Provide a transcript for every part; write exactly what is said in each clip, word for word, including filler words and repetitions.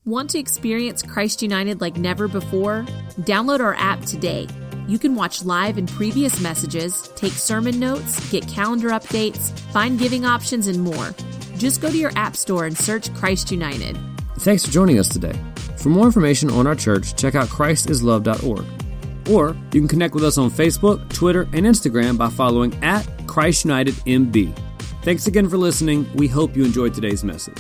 Want to experience Christ United like never before? Download our app today. You can watch live and previous messages, take sermon notes, get calendar updates, find giving options, and more. Just go to your app store and search Christ United. Thanks for joining us today. For more information on our church, check out christ is love dot org. Or you can connect with us on Facebook, Twitter, and Instagram by following at Christ United M B. Thanks again for listening. We hope you enjoyed today's message.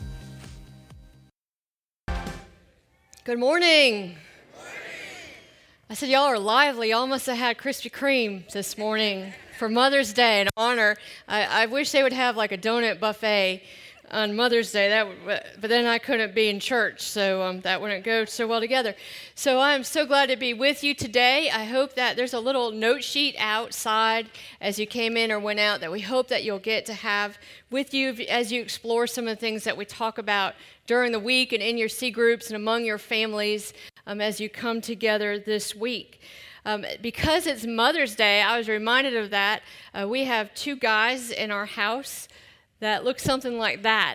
Good morning. I said, y'all are lively. Y'all must have had Krispy Kreme this morning for Mother's Day in honor. I, I wish they would have like a donut buffet on Mother's Day, that would, but then I couldn't be in church, so um, that wouldn't go so well together. So I'm so glad to be with you today. I hope that there's a little note sheet outside as you came in or went out that we hope that you'll get to have with you as you explore some of the things that we talk about during the week and in your C groups and among your families um, as you come together this week. Um, because it's Mother's Day, I was reminded of that. Uh, we have two guys in our house that look something like that.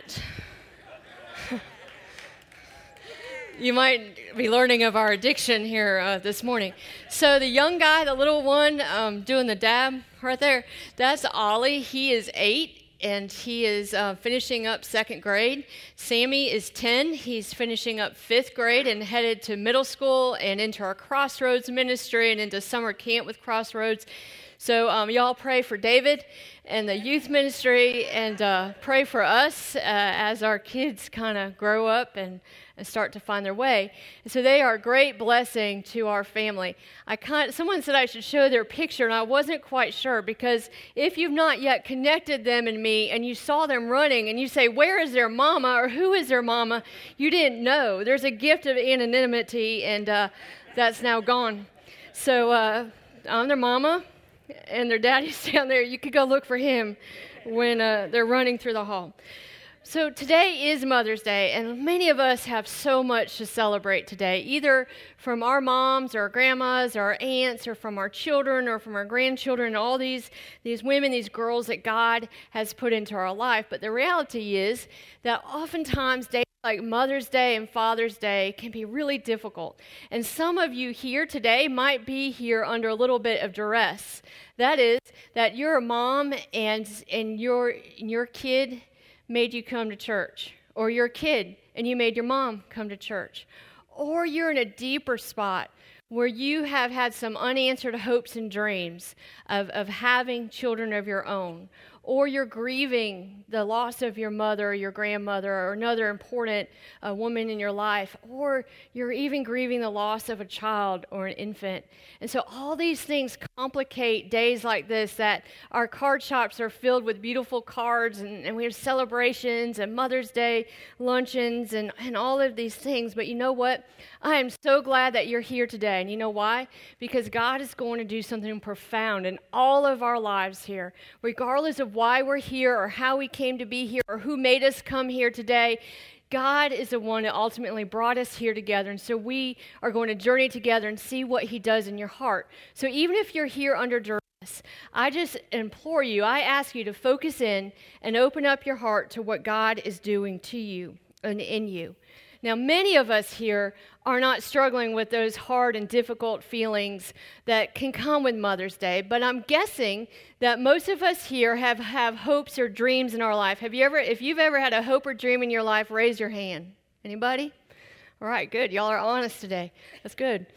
You might be learning of our addiction here uh, this morning. So the young guy, the little one um, doing the dab right there, that's Ollie. He is eight. And he is uh, finishing up second grade. Sammy is ten. He's finishing up fifth grade and headed to middle school and into our Crossroads ministry and into summer camp with Crossroads. So um, y'all pray for David and the youth ministry and uh, pray for us uh, as our kids kind of grow up and, and start to find their way. And so they are a great blessing to our family. I kind someone said I should show their picture, and I wasn't quite sure, because if you've not yet connected them and me and you saw them running and you say, where is their mama or who is their mama, you didn't know. There's a gift of anonymity, and uh, that's now gone. So uh, I'm their mama. And their daddy's down there. You could go look for him when uh, they're running through the hall. So today is Mother's Day, and many of us have so much to celebrate today, either from our moms or our grandmas or our aunts or from our children or from our grandchildren, all these, these women, these girls that God has put into our life. But the reality is that oftentimes days like Mother's Day and Father's Day can be really difficult. And some of you here today might be here under a little bit of duress. That is, that you're a mom and, and your, your kid made you come to church, or you're a kid and you made your mom come to church, or you're in a deeper spot where you have had some unanswered hopes and dreams of, of having children of your own, or you're grieving the loss of your mother or your grandmother or another important uh, woman in your life, or you're even grieving the loss of a child or an infant. And so all these things complicate days like this, that our card shops are filled with beautiful cards, and, and we have celebrations and Mother's Day luncheons and, and all of these things. But you know what? I am so glad that you're here today. And you know why? Because God is going to do something profound in all of our lives here, regardless of why we're here or how we came to be here or who made us come here today. God is the one that ultimately brought us here together, and so we are going to journey together and see what he does in your heart. So even if you're here under duress, I just implore you, I ask you to focus in and open up your heart to what God is doing to you and in you. Now, many of us here are not struggling with those hard and difficult feelings that can come with Mother's Day, but I'm guessing that most of us here have, have hopes or dreams in our life. Have you ever, if you've ever had a hope or dream in your life, raise your hand. Anybody? All right, good. Y'all are honest today. That's good.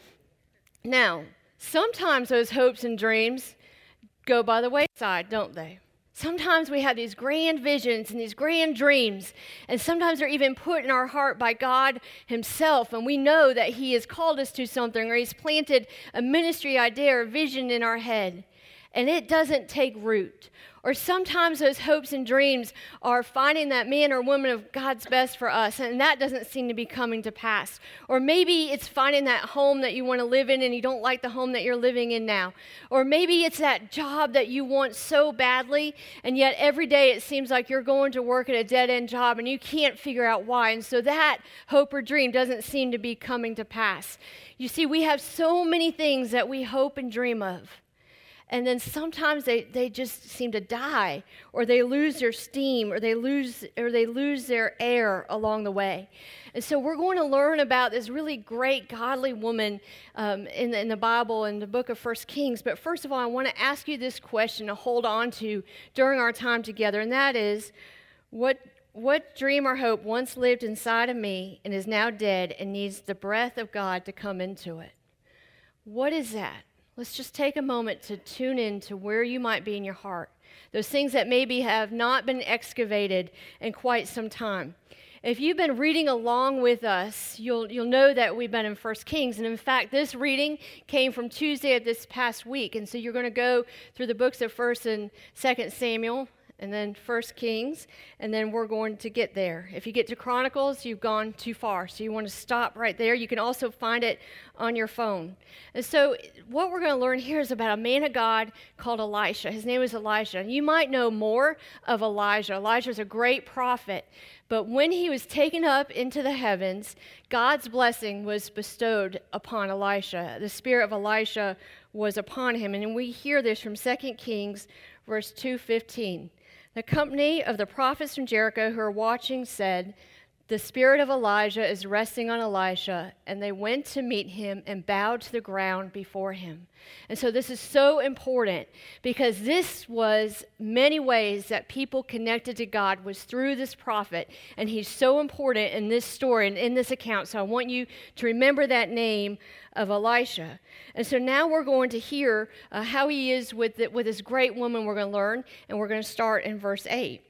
Now, sometimes those hopes and dreams go by the wayside, don't they? Sometimes we have these grand visions and these grand dreams, and sometimes they're even put in our heart by God himself, and we know that he has called us to something, or he's planted a ministry idea or vision in our head, and it doesn't take root. Or sometimes those hopes and dreams are finding that man or woman of God's best for us, and that doesn't seem to be coming to pass. Or maybe it's finding that home that you want to live in and you don't like the home that you're living in now. Or maybe it's that job that you want so badly, and yet every day it seems like you're going to work at a dead-end job and you can't figure out why. And so that hope or dream doesn't seem to be coming to pass. You see, we have so many things that we hope and dream of. And then sometimes they, they just seem to die, or they lose their steam, or they lose or they lose their air along the way. And so we're going to learn about this really great godly woman um, in, the, in the Bible, in the book of First Kings. But first of all, I want to ask you this question to hold on to during our time together, and that is, what what dream or hope once lived inside of me and is now dead and needs the breath of God to come into it? What is that? Let's just take a moment to tune in to where you might be in your heart. Those things that maybe have not been excavated in quite some time. If you've been reading along with us, you'll you'll know that we've been in First Kings. And in fact, this reading came from Tuesday of this past week. And so you're going to go through the books of First and Second Samuel, and then First Kings, and then we're going to get there. If you get to Chronicles, you've gone too far, so you want to stop right there. You can also find it on your phone. And so what we're going to learn here is about a man of God called Elisha. His name is Elijah. You might know more of Elijah. Elijah is a great prophet, but when he was taken up into the heavens, God's blessing was bestowed upon Elisha. The spirit of Elisha was upon him, and we hear this from Second Kings, verse two fifteen. The company of the prophets from Jericho who are watching said, "The spirit of Elijah is resting on Elisha," and they went to meet him and bowed to the ground before him. And so this is so important, because this was many ways that people connected to God was through this prophet, and he's so important in this story and in this account. So I want you to remember that name of Elisha. And so now we're going to hear uh, how he is with the, with this great woman we're going to learn, and we're going to start in verse eight.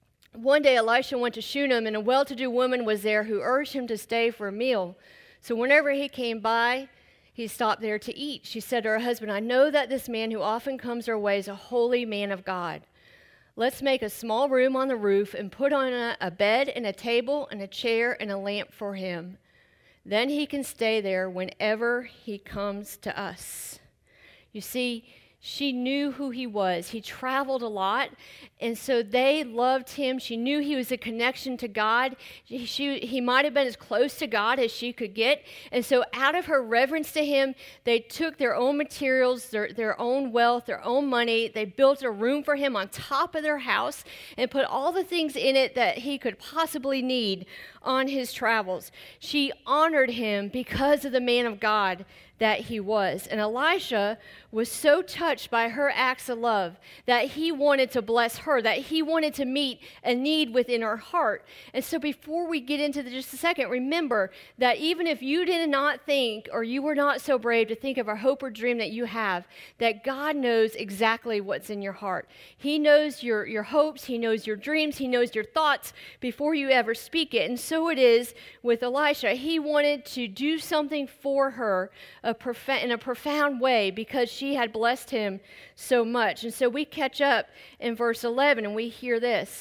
One day Elisha went to Shunem, and a well-to-do woman was there who urged him to stay for a meal. So whenever he came by, he stopped there to eat. She said to her husband, "I know that this man who often comes our way is a holy man of God. Let's make a small room on the roof and put on a, a bed and a table and a chair and a lamp for him. Then he can stay there whenever he comes to us." You see, she knew who he was. He traveled a lot, and so they loved him. She knew he was a connection to God. She, she, he might have been as close to God as she could get. And so out of her reverence to him, they took their own materials, their, their own wealth, their own money. They built a room for him on top of their house and put all the things in it that he could possibly need on his travels. She honored him because of the man of God that he was. And Elisha was so touched by her acts of love that he wanted to bless her, that he wanted to meet a need within her heart. And so before we get into the, just a second, remember that even if you did not think, or you were not so brave to think of a hope or dream that you have, that God knows exactly what's in your heart. He knows your, your hopes, he knows your dreams, he knows your thoughts before you ever speak it. And so it is with Elisha. He wanted to do something for her a prof- in a profound way because she had blessed him so much. And so we catch up in verse eleven and we hear this.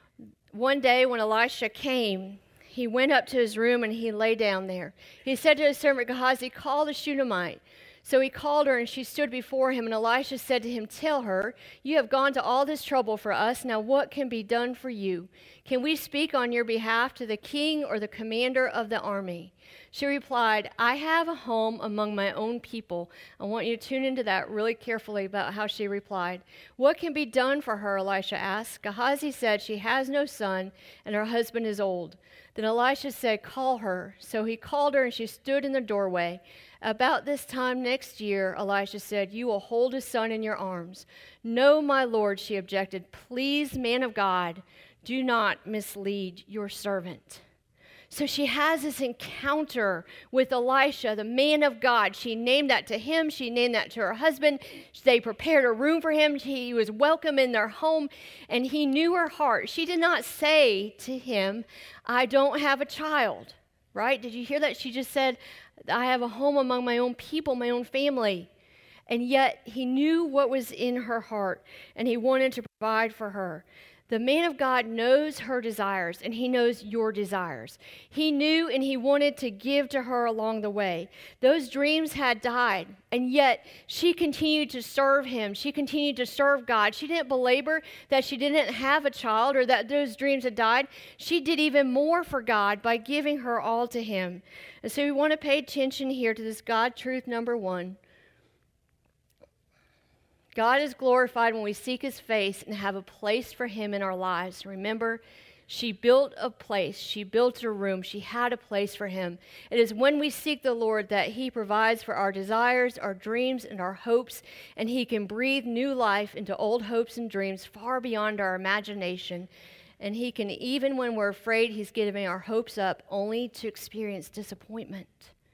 One day when Elisha came, he went up to his room and he lay down there. He said to his servant Gehazi, "Call the Shunammite." So he called her, and she stood before him, and Elisha said to him, "Tell her, you have gone to all this trouble for us. Now what can be done for you? Can we speak on your behalf to the king or the commander of the army?" She replied, "I have a home among my own people." I want you to tune into that really carefully about how she replied. "What can be done for her?" Elisha asked. Gehazi said, "She has no son, and her husband is old." Then Elisha said, "Call her." So he called her, and she stood in the doorway. "About this time next year," Elisha said, "you will hold a son in your arms." "No, my lord," she objected. "Please, man of God, do not mislead your servant." So she has this encounter with Elisha, the man of God. She named that to him. She named that to her husband. They prepared a room for him. He was welcome in their home, and he knew her heart. She did not say to him, "I don't have a child," right? Did you hear that? She just said, "I have a home among my own people, my own family." And yet he knew what was in her heart, and he wanted to provide for her. The man of God knows her desires, and he knows your desires. He knew and he wanted to give to her along the way. Those dreams had died, and yet she continued to serve him. She continued to serve God. She didn't belabor that she didn't have a child or that those dreams had died. She did even more for God by giving her all to him. And so we want to pay attention here to this God truth number one. God is glorified when we seek his face and have a place for him in our lives. Remember, she built a place. She built a room. She had a place for him. It is when we seek the Lord that he provides for our desires, our dreams, and our hopes, and he can breathe new life into old hopes and dreams far beyond our imagination. And he can, even when we're afraid, he's giving our hopes up only to experience disappointment.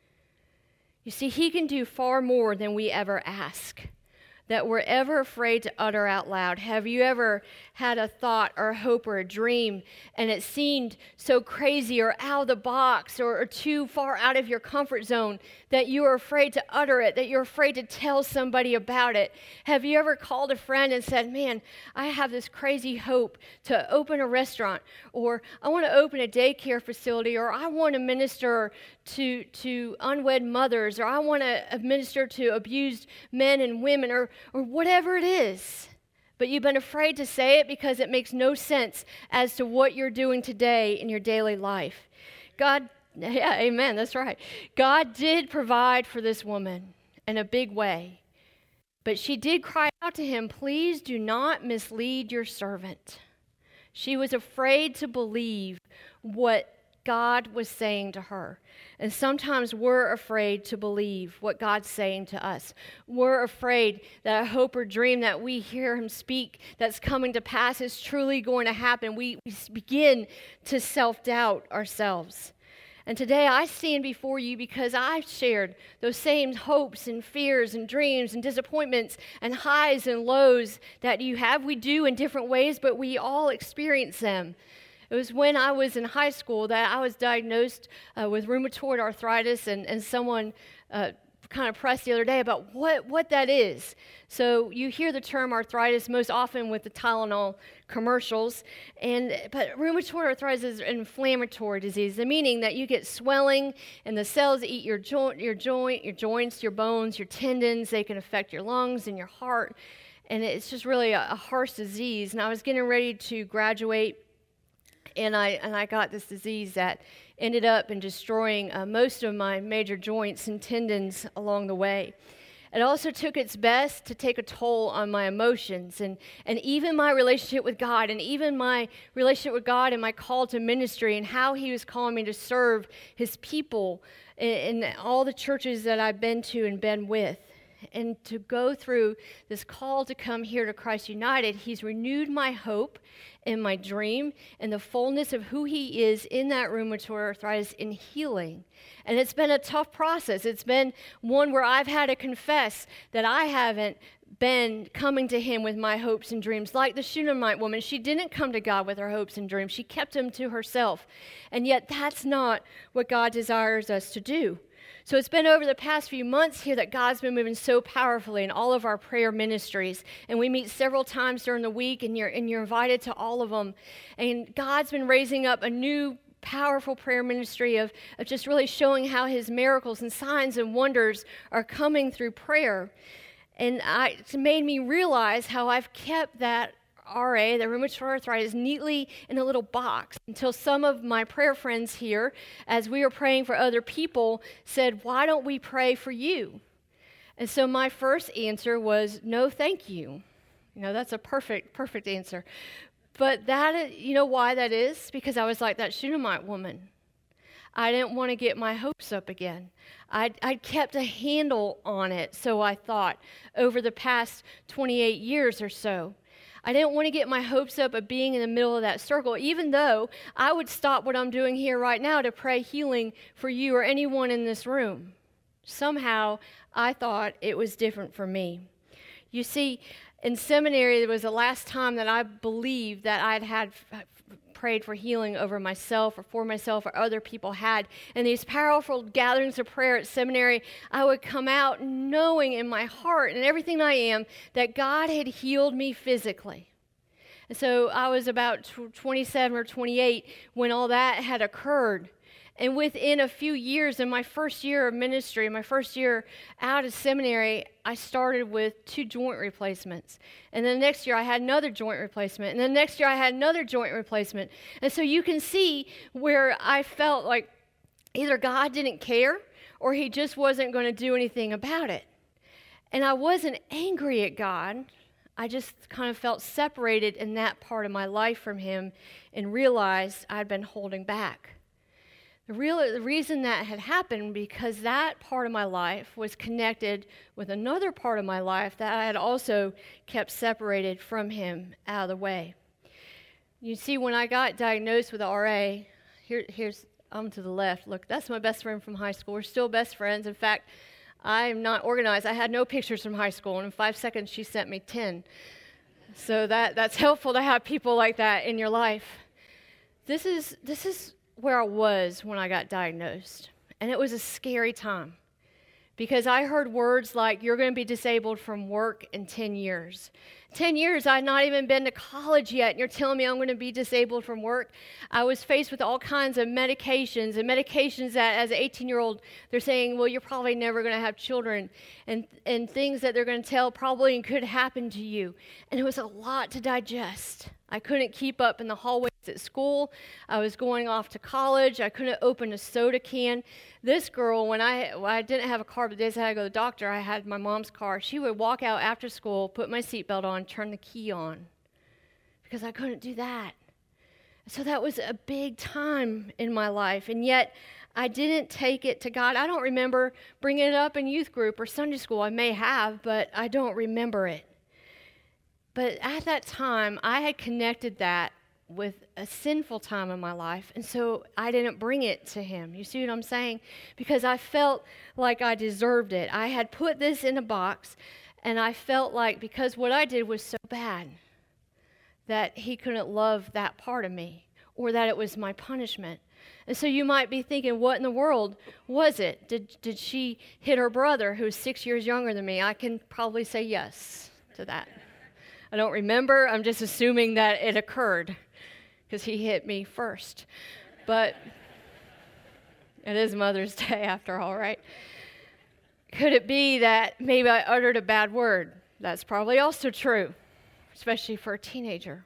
You see, he can do far more than we ever ask, that we're ever afraid to utter out loud. Have you ever had a thought or a hope or a dream and it seemed so crazy or out of the box or, or too far out of your comfort zone that you were afraid to utter it, that you're afraid to tell somebody about it? Have you ever called a friend and said, man, I have this crazy hope to open a restaurant, or I want to open a daycare facility, or I want to minister to, to unwed mothers, or I want to minister to abused men and women, or or whatever it is, but you've been afraid to say it because it makes no sense as to what you're doing today in your daily life. God, yeah, amen, that's right. God did provide for this woman in a big way, but she did cry out to him, please do not mislead your servant. She was afraid to believe what God was saying to her. And sometimes we're afraid to believe what God's saying to us. We're afraid that a hope or dream that we hear him speak that's coming to pass is truly going to happen. We, we begin to self-doubt ourselves. And today I stand before you because I've shared those same hopes and fears and dreams and disappointments and highs and lows that you have. We do in different ways, but we all experience them. It was when I was in high school that I was diagnosed uh, with rheumatoid arthritis, and, and someone uh, kind of pressed the other day about what, what that is. So you hear the term arthritis most often with the Tylenol commercials, and but rheumatoid arthritis is an inflammatory disease, the meaning that you get swelling and the cells eat your joint, your joint, your joints, your bones, your tendons. They can affect your lungs and your heart, and it's just really a, a harsh disease. And I was getting ready to graduate, And I and I got this disease that ended up in destroying uh, most of my major joints and tendons along the way. It also took its best to take a toll on my emotions and, and even my relationship with God, and even my relationship with God and my call to ministry and how he was calling me to serve his people in, in all the churches that I've been to and been with. And to go through this call to come here to Christ United, he's renewed my hope and my dream and the fullness of who he is in that rheumatoid arthritis in healing. And it's been a tough process. It's been one where I've had to confess that I haven't been coming to him with my hopes and dreams. Like the Shunammite woman, she didn't come to God with her hopes and dreams. She kept them to herself. And yet that's not what God desires us to do. So it's been over the past few months here that God's been moving so powerfully in all of our prayer ministries. And we meet several times during the week, and you're, and you're invited to all of them. And God's been raising up a new powerful prayer ministry of, of just really showing how his miracles and signs and wonders are coming through prayer. And I, it's made me realize how I've kept that R A, the rheumatoid arthritis, neatly in a little box until some of my prayer friends here, as we were praying for other people, said, why don't we pray for you? And so my first answer was, no, thank you. You know, that's a perfect, perfect answer. But that, you know why that is? Because I was like that Shunammite woman. I didn't want to get my hopes up again. I'd, I'd kept a handle on it, so I thought, over the past twenty-eight years or so. I didn't want to get my hopes up of being in the middle of that circle, even though I would stop what I'm doing here right now to pray healing for you or anyone in this room. Somehow, I thought it was different for me. You see, in seminary, it was the last time that I believed that I'd had prayed for healing over myself or for myself or other people had. And these powerful gatherings of prayer at seminary, I would come out knowing in my heart and everything I am that God had healed me physically. And so I was about twenty-seven or twenty-eight when all that had occurred. And within a few years, in my first year of ministry, my first year out of seminary, I started with two joint replacements. And then the next year, I had another joint replacement. And then the next year, I had another joint replacement. And so you can see where I felt like either God didn't care or he just wasn't going to do anything about it. And I wasn't angry at God. I just kind of felt separated in that part of my life from him and realized I'd been holding back. The real the reason that had happened because that part of my life was connected with another part of my life that I had also kept separated from him out of the way. You see, when I got diagnosed with R A, here, here's, I'm to the left. Look, that's my best friend from high school. We're still best friends. In fact, I'm not organized. I had no pictures from high school, and in five seconds she sent me ten. So that that's helpful to have people like that in your life. This is this is where I was when I got diagnosed, and it was a scary time because I heard words like, you're going to be disabled from work in ten years. ten years, I had not even been to college yet, and you're telling me I'm going to be disabled from work? I was faced with all kinds of medications, and medications that as an eighteen-year-old, they're saying, well, you're probably never going to have children, and, and things that they're going to tell probably could happen to you. And it was a lot to digest. I couldn't keep up in the hallways at school. I was going off to college. I couldn't open a soda can. This girl, when I, when I didn't have a car, but the days I had to go to the doctor, I had my mom's car. She would walk out after school, put my seatbelt on, turn the key on, because I couldn't do that. So that was a big time in my life, and yet I didn't take it to God. I don't remember bringing it up in youth group or Sunday school. I may have, but I don't remember it. But at that time, I had connected that with a sinful time in my life, and so I didn't bring it to him. You see what I'm saying? Because I felt like I deserved it. I had put this in a box, and I felt like because what I did was so bad that he couldn't love that part of me, or that it was my punishment. And so you might be thinking, what in the world was it? Did, did she hit her brother, who's six years younger than me? I can probably say yes to that. I don't remember. I'm just assuming that it occurred because he hit me first. But it is Mother's Day after all, right? Could it be that maybe I uttered a bad word? That's probably also true, especially for a teenager.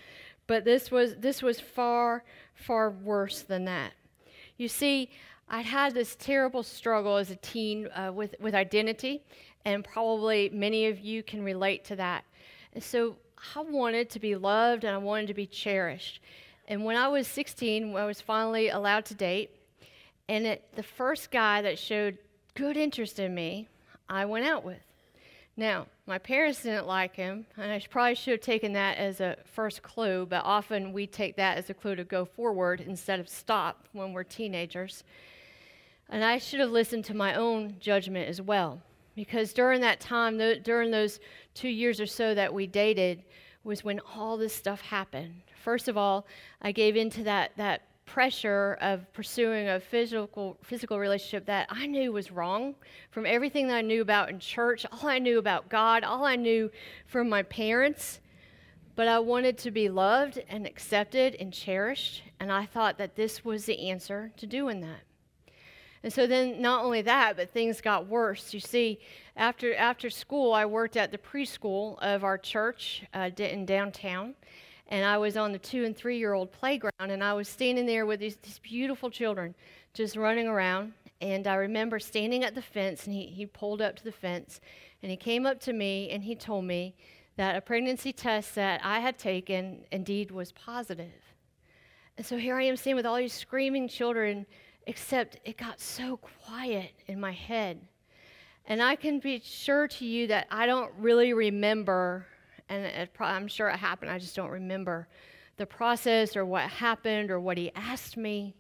But this was this was far, far worse than that. You see, I'd had this terrible struggle as a teen uh, with, with identity, and probably many of you can relate to that. And so I wanted to be loved and I wanted to be cherished. And when I was sixteen, I was finally allowed to date. And it, the first guy that showed good interest in me, I went out with. Now, my parents didn't like him, and I probably should have taken that as a first clue, but often we take that as a clue to go forward instead of stop when we're teenagers. And I should have listened to my own judgment as well. Because during that time, during those two years or so that we dated, was when all this stuff happened. First of all, I gave into that that pressure of pursuing a physical physical relationship that I knew was wrong from everything that I knew about in church, all I knew about God, all I knew from my parents. But I wanted to be loved and accepted and cherished, and I thought that this was the answer to doing that. And so then not only that, but things got worse. You see, after after school, I worked at the preschool of our church uh, in downtown, and I was on the two- and three-year-old playground, and I was standing there with these, these beautiful children just running around, and I remember standing at the fence, and he, he pulled up to the fence, and he came up to me, and he told me that a pregnancy test that I had taken indeed was positive. And so here I am standing with all these screaming children, except it got so quiet in my head. And I can be sure to you that I don't really remember, and it, I'm sure it happened, I just don't remember the process or what happened or what he asked me.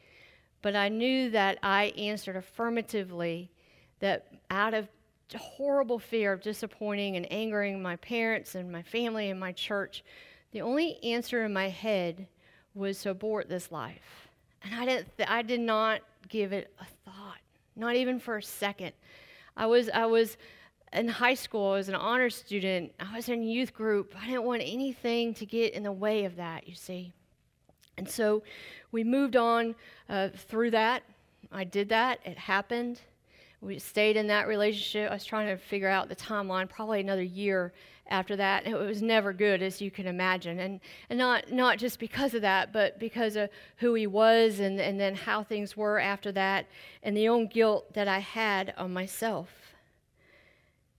But I knew that I answered affirmatively, that out of horrible fear of disappointing and angering my parents and my family and my church, the only answer in my head was to abort this life. And I didn't. Th- I did not give it a thought, not even for a second. I was. I was in high school. I was an honor student. I was in youth group. I didn't want anything to get in the way of that. You see, and so we moved on uh, through that. I did that. It happened. We stayed in that relationship. I was trying to figure out the timeline. Probably another year after that. It was never good, as you can imagine. And and not not just because of that, but because of who he was and, and then how things were after that and the own guilt that I had on myself.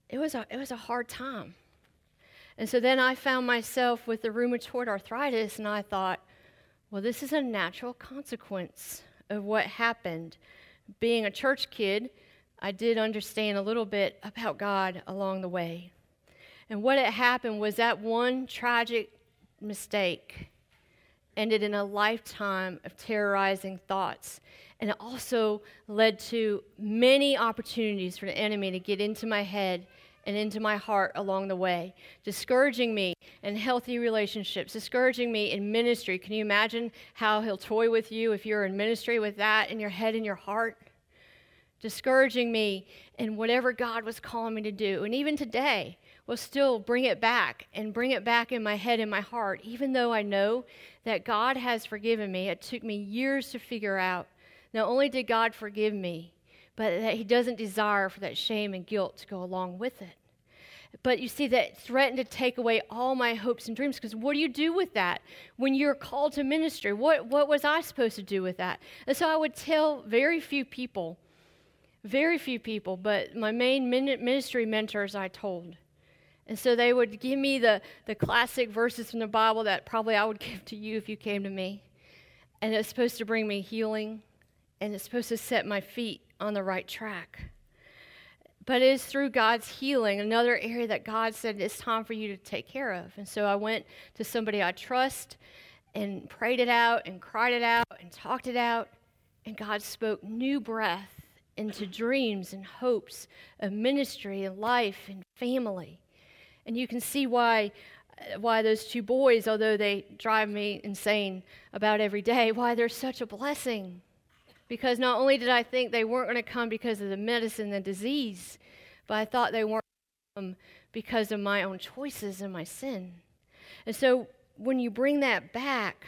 it was a, it was a hard time. And so then I found myself with the rheumatoid arthritis, and I thought, well, this is a natural consequence of what happened. Being a church kid, I did understand a little bit about God along the way. And what had happened was that one tragic mistake ended in a lifetime of terrorizing thoughts. And it also led to many opportunities for the enemy to get into my head and into my heart along the way, discouraging me in healthy relationships, discouraging me in ministry. Can you imagine how he'll toy with you if you're in ministry with that in your head and your heart? Discouraging me in whatever God was calling me to do. And even today, will still bring it back and bring it back in my head and my heart, even though I know that God has forgiven me. It took me years to figure out. Not only did God forgive me, but that he doesn't desire for that shame and guilt to go along with it. But you see, that threatened to take away all my hopes and dreams, because what do you do with that when you're called to ministry? What, what was I supposed to do with that? And so I would tell very few people, very few people, but my main ministry mentors I told. And so they would give me the, the classic verses from the Bible that probably I would give to you if you came to me. And it's supposed to bring me healing, and it's supposed to set my feet on the right track. But it is through God's healing, another area that God said it's time for you to take care of. And so I went to somebody I trust and prayed it out and cried it out and talked it out. And God spoke new breath into dreams and hopes of ministry and life and family. And you can see why why those two boys, although they drive me insane about every day, why they're such a blessing. Because not only did I think they weren't going to come because of the medicine and disease, but I thought they weren't going to come because of my own choices and my sin. And so when you bring that back,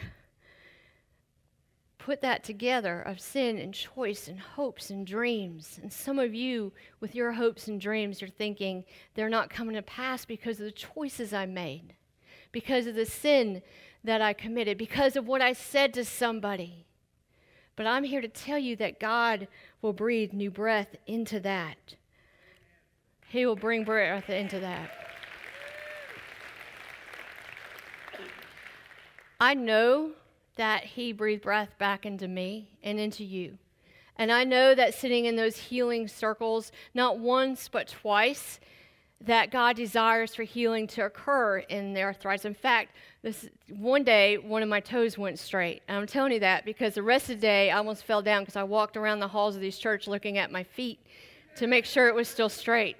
put that together of sin and choice and hopes and dreams. And some of you, with your hopes and dreams, you're thinking they're not coming to pass because of the choices I made, because of the sin that I committed, because of what I said to somebody. But I'm here to tell you that God will breathe new breath into that. He will bring breath into that. I know that he breathed breath back into me and into you. And I know that sitting in those healing circles, not once but twice, that God desires for healing to occur in the arthritis. In fact, this one day, one of my toes went straight. And I'm telling you that because the rest of the day, I almost fell down because I walked around the halls of these church looking at my feet to make sure it was still straight.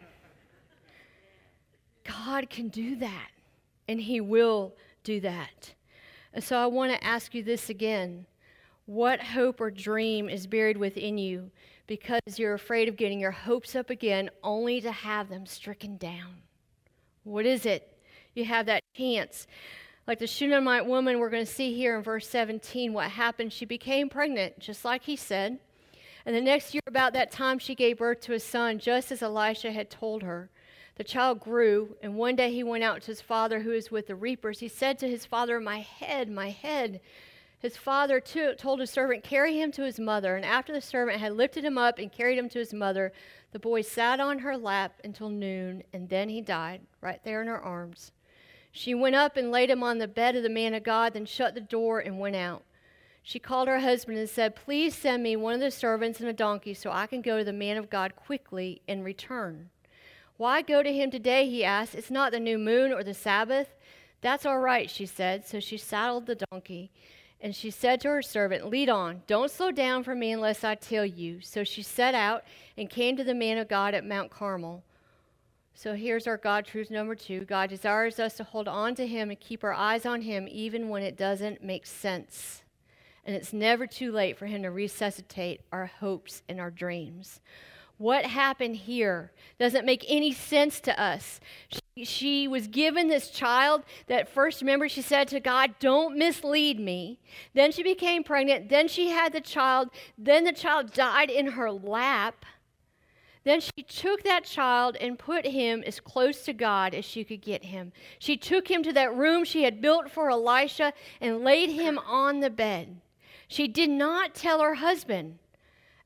God can do that, and he will do that. And so I want to ask you this again. What hope or dream is buried within you because you're afraid of getting your hopes up again only to have them stricken down? What is it? You have that chance. Like the Shunammite woman we're going to see here in verse seventeen, what happened? She became pregnant, just like he said. And the next year, about that time, she gave birth to a son, just as Elisha had told her. The child grew, and one day he went out to his father who was with the reapers. He said to his father, "My head, my head." His father too told his servant, "Carry him to his mother." And after the servant had lifted him up and carried him to his mother, the boy sat on her lap until noon, and then he died right there in her arms. She went up and laid him on the bed of the man of God, then shut the door and went out. She called her husband and said, "Please send me one of the servants and a donkey so I can go to the man of God quickly and return." "Why go to him today?" he asked. "It's not the new moon or the Sabbath." "That's all right," she said. So she saddled the donkey, and she said to her servant, "Lead on. Don't slow down for me unless I tell you." So she set out and came to the man of God at Mount Carmel. So here's our God truth number two. God desires us to hold on to him and keep our eyes on him even when it doesn't make sense. And it's never too late for him to resuscitate our hopes and our dreams. What happened here doesn't make any sense to us. She, she was given this child that first, remember, she said to God, "Don't mislead me." Then she became pregnant. Then she had the child. Then the child died in her lap. Then she took that child and put him as close to God as she could get him. She took him to that room she had built for Elisha and laid him on the bed. She did not tell her husband.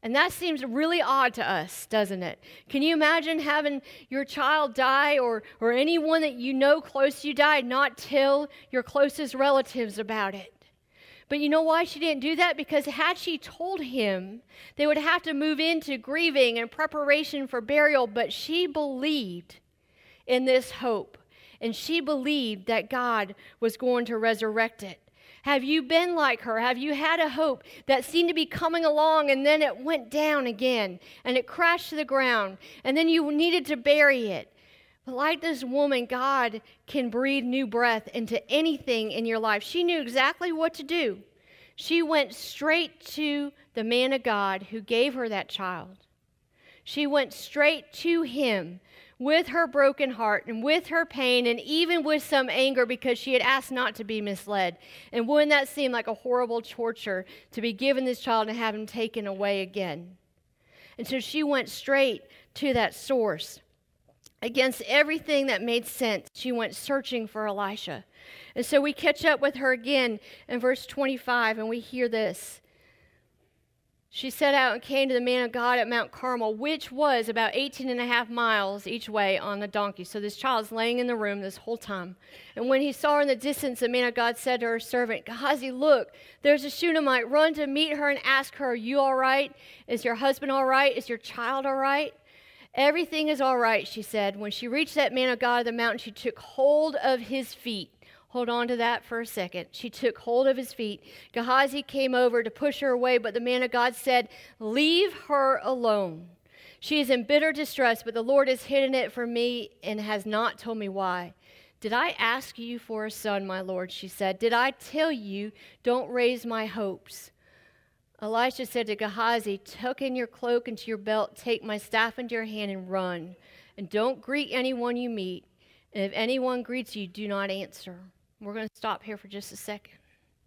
And that seems really odd to us, doesn't it? Can you imagine having your child die or, or anyone that you know close to you die, not tell your closest relatives about it? But you know why she didn't do that? Because had she told him, they would have to move into grieving and preparation for burial. But she believed in this hope, and she believed that God was going to resurrect it. Have you been like her? Have you had a hope that seemed to be coming along and then it went down again and it crashed to the ground and then you needed to bury it? But like this woman, God can breathe new breath into anything in your life. She knew exactly what to do. She went straight to the man of God who gave her that child. She went straight to him with her broken heart and with her pain and even with some anger because she had asked not to be misled. And wouldn't that seem like a horrible torture to be given this child and have him taken away again? And so she went straight to that source. Against everything that made sense, she went searching for Elisha. And so we catch up with her again in verse twenty-five, and we hear this. She set out and came to the man of God at Mount Carmel, which was about eighteen and a half miles each way on the donkey. So this child's laying in the room this whole time. And when he saw her in the distance, the man of God said to her servant, Gehazi, look, there's a Shunammite. Run to meet her and ask her, are you all right? Is your husband all right? Is your child all right? Everything is all right, she said. When she reached that man of God of the mountain, she took hold of his feet. Hold on to that for a second. She took hold of his feet. Gehazi came over to push her away, but the man of God said, leave her alone. She is in bitter distress, but the Lord has hidden it from me and has not told me why. Did I ask you for a son, my Lord? She said. Did I tell you, don't raise my hopes? Elisha said to Gehazi, tuck in your cloak into your belt, take my staff into your hand and run. And don't greet anyone you meet. And if anyone greets you, do not answer. We're going to stop here for just a second.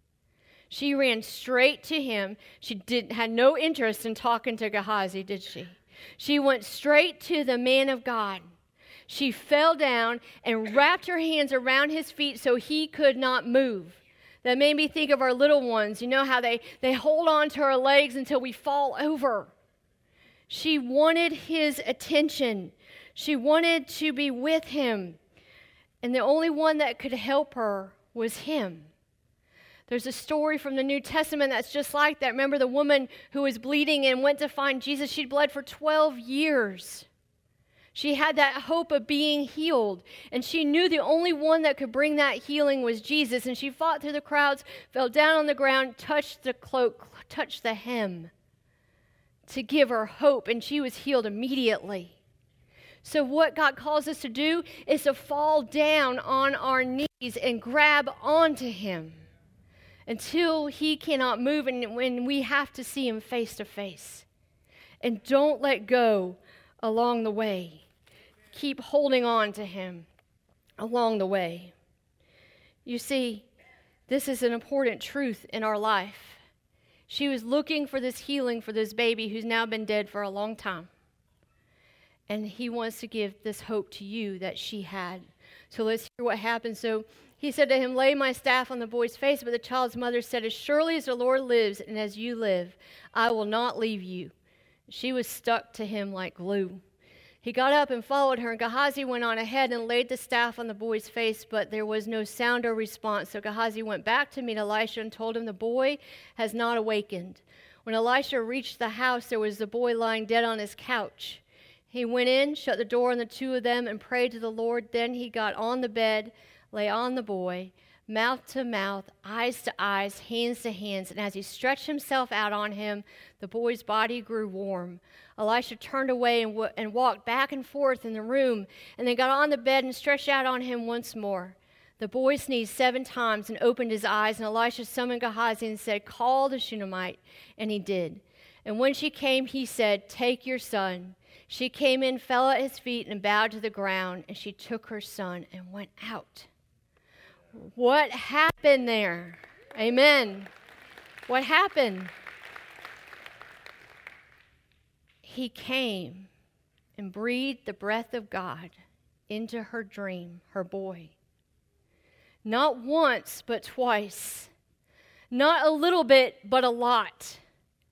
She ran straight to him. She did, had no interest in talking to Gehazi, did she? She went straight to the man of God. She fell down and wrapped her hands around his feet so he could not move. That made me think of our little ones. You know how they, they hold on to our legs until we fall over. She wanted his attention. She wanted to be with him. And the only one that could help her was him. There's a story from the New Testament that's just like that. Remember the woman who was bleeding and went to find Jesus? She'd bled for twelve years. She had that hope of being healed. And she knew the only one that could bring that healing was Jesus. And she fought through the crowds, fell down on the ground, touched the cloak, touched the hem to give her hope. And she was healed immediately. So what God calls us to do is to fall down on our knees and grab onto him until he cannot move and when we have to see him face to face. And don't let go along the way. Keep holding on to him along the way. You see, this is an important truth in our life. She was looking for this healing for this baby who's now been dead for a long time. And he wants to give this hope to you that she had. So let's hear what happened. So he said to him, lay my staff on the boy's face. But the child's mother said, as surely as the Lord lives and as you live, I will not leave you. She was stuck to him like glue. He got up and followed her, and Gehazi went on ahead and laid the staff on the boy's face, but there was no sound or response. So Gehazi went back to meet Elisha and told him, the boy has not awakened. When Elisha reached the house, there was the boy lying dead on his couch. He went in, shut the door on the two of them, and prayed to the Lord. Then he got on the bed, lay on the boy, mouth to mouth, eyes to eyes, hands to hands. And as he stretched himself out on him, the boy's body grew warm. Elisha turned away and, w- and walked back and forth in the room, and then got on the bed and stretched out on him once more. The boy sneezed seven times and opened his eyes, and Elisha summoned Gehazi and said, call the Shunammite. And he did. And when she came, he said, take your son. She came in, fell at his feet, and bowed to the ground, and she took her son and went out. What happened there? Amen. What happened? He came and breathed the breath of God into her dream, her boy. Not once, but twice. Not a little bit, but a lot.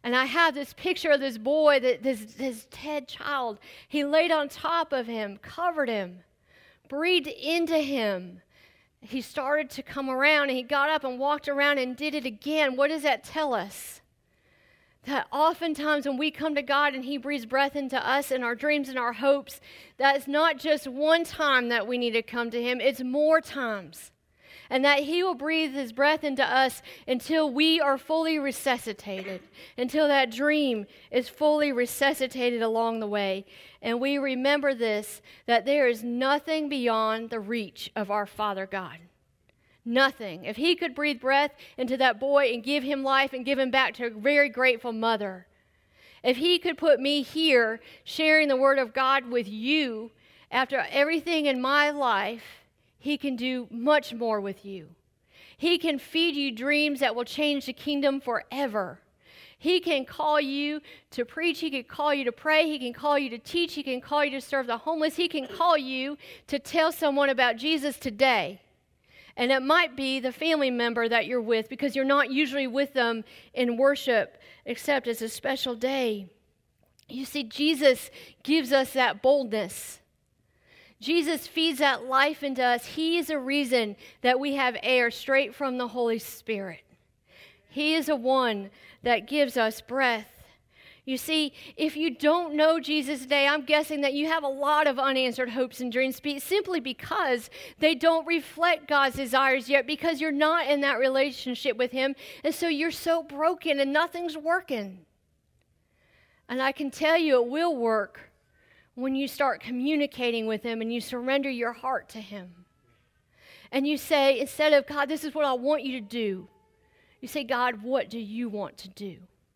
And I have this picture of this boy, that this, this dead child. He laid on top of him, covered him, breathed into him. He started to come around, and he got up and walked around and did it again. What does that tell us? That oftentimes when we come to God and he breathes breath into us and our dreams and our hopes, that is not just one time that we need to come to him, it's more times. And that he will breathe his breath into us until we are fully resuscitated, until that dream is fully resuscitated along the way. And we remember this, that there is nothing beyond the reach of our Father God. Nothing. If he could breathe breath into that boy and give him life and give him back to a very grateful mother, if he could put me here sharing the word of God with you after everything in my life, he can do much more with you. He can feed you dreams that will change the kingdom forever. He can call you to preach. He can call you to pray. He can call you to teach. He can call you to serve the homeless. He can call you to tell someone about Jesus today. And it might be the family member that you're with, because you're not usually with them in worship, except it's a special day. You see, Jesus gives us that boldness. Jesus feeds that life into us. He is a reason that we have air straight from the Holy Spirit. He is the one that gives us breath. You see, if you don't know Jesus today, I'm guessing that you have a lot of unanswered hopes and dreams simply because they don't reflect God's desires yet, because you're not in that relationship with him, and so you're so broken and nothing's working. And I can tell you it will work when you start communicating with him and you surrender your heart to him. And you say, instead of, God, this is what I want you to do, you say, God, what do you want to do?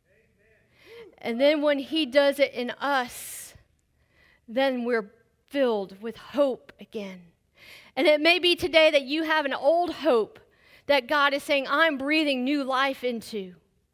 And then when he does it in us, then we're filled with hope again. And it may be today that you have an old hope that God is saying, I'm breathing new life into.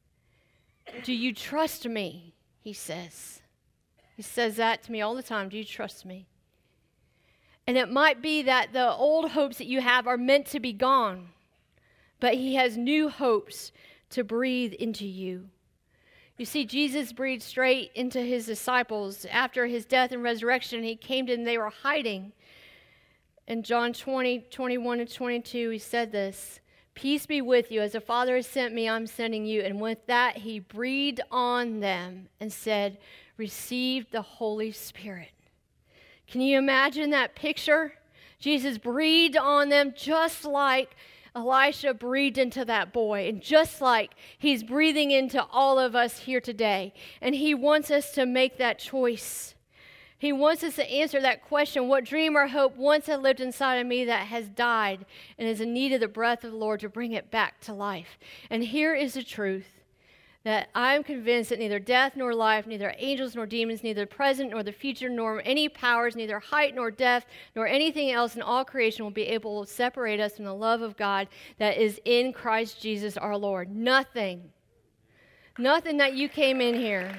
Do you trust me? He says. He says that to me all the time. Do you trust me? And it might be that the old hopes that you have are meant to be gone, but he has new hopes to breathe into you. You see, Jesus breathed straight into his disciples after his death and resurrection. He came to them, they were hiding. In John twenty, twenty-one and twenty-two, he said this, peace be with you. As the Father has sent me, I'm sending you. And with that, he breathed on them and said, receive the Holy Spirit. Can you imagine that picture? Jesus breathed on them just like Elisha breathed into that boy, and just like he's breathing into all of us here today. And he wants us to make that choice. He wants us to answer that question, what dream or hope once had lived inside of me that has died and is in need of the breath of the Lord to bring it back to life. And here is the truth, that I'm convinced that neither death nor life, neither angels nor demons, neither the present nor the future, nor any powers, neither height nor depth, nor anything else in all creation will be able to separate us from the love of God that is in Christ Jesus our Lord. Nothing. Nothing that you came in here.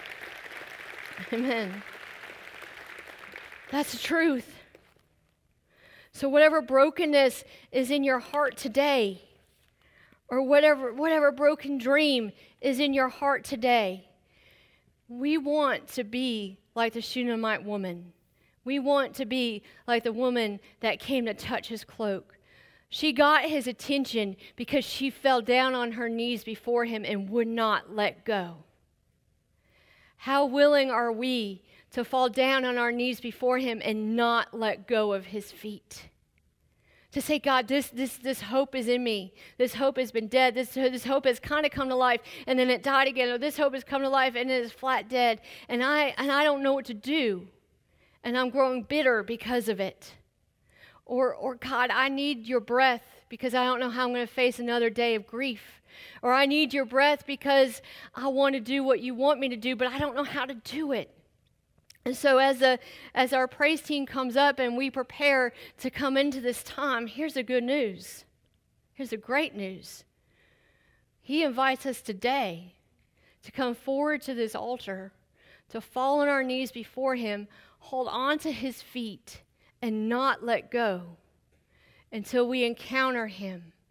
Amen. That's the truth. So whatever brokenness is in your heart today, or whatever whatever broken dream is in your heart today, we want to be like the Shunammite woman. We want to be like the woman that came to touch his cloak. She got his attention because she fell down on her knees before him and would not let go. How willing are we to fall down on our knees before him and not let go of his feet? To say, God, this this this hope is in me. This hope has been dead. This, this hope has kind of come to life, and then it died again. Or this hope has come to life, and it is flat dead. And I and I don't know what to do. And I'm growing bitter because of it. Or, or God, I need your breath because I don't know how I'm going to face another day of grief. Or I need your breath because I want to do what you want me to do, but I don't know how to do it. And so as the as our praise team comes up and we prepare to come into this time, here's the good news. Here's the great news. He invites us today to come forward to this altar, to fall on our knees before him, hold on to his feet, and not let go until we encounter him,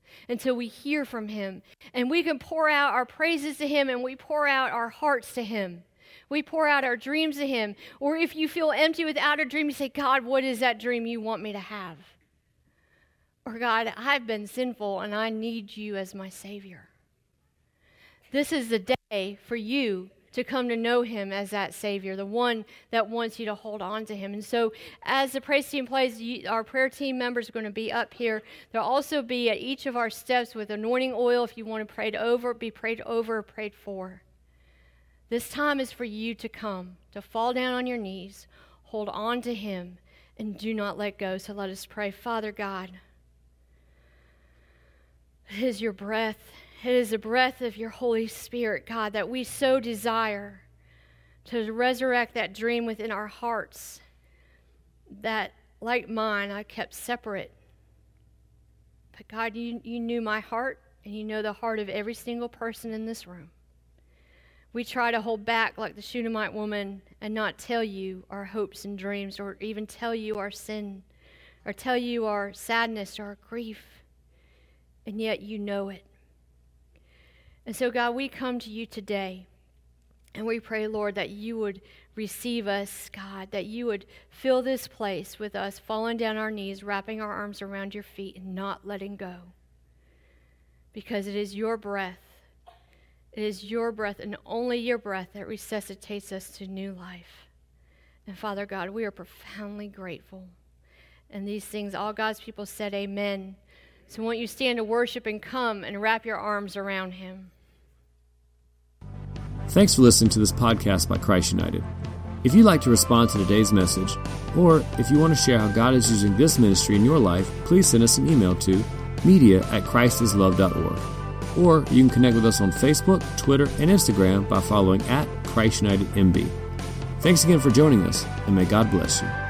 until we hear from him. And we can pour out our praises to him, and we pour out our hearts to him. We pour out our dreams to him. Or if you feel empty without a dream, you say, God, what is that dream you want me to have? Or God, I've been sinful and I need you as my Savior. This is the day for you to come to know him as that Savior, the one that wants you to hold on to him. And so as the praise team plays, you, our prayer team members are going to be up here. There'll also be at each of our steps with anointing oil if you want to pray over, be prayed over or prayed for. This time is for you to come, to fall down on your knees, hold on to him, and do not let go. So let us pray. Father God, it is your breath. It is the breath of your Holy Spirit, God, that we so desire to resurrect that dream within our hearts that, like mine, I kept separate. But God, you, you knew my heart, and you know the heart of every single person in this room. We try to hold back like the Shunammite woman and not tell you our hopes and dreams, or even tell you our sin, or tell you our sadness or our grief. And yet you know it. And so, God, we come to you today, and we pray, Lord, that you would receive us, God, that you would fill this place with us falling down our knees, wrapping our arms around your feet, and not letting go. Because it is your breath, it is your breath and only your breath that resuscitates us to new life. And Father God, we are profoundly grateful. And these things, all God's people said, amen. So won't you stand to worship and come and wrap your arms around him. Thanks for listening to this podcast by Christ United. If you'd like to respond to today's message, or if you want to share how God is using this ministry in your life, please send us an email to media at christislove dot org. Or you can connect with us on Facebook, Twitter, and Instagram by following at Christ United M B. Thanks again for joining us, and may God bless you.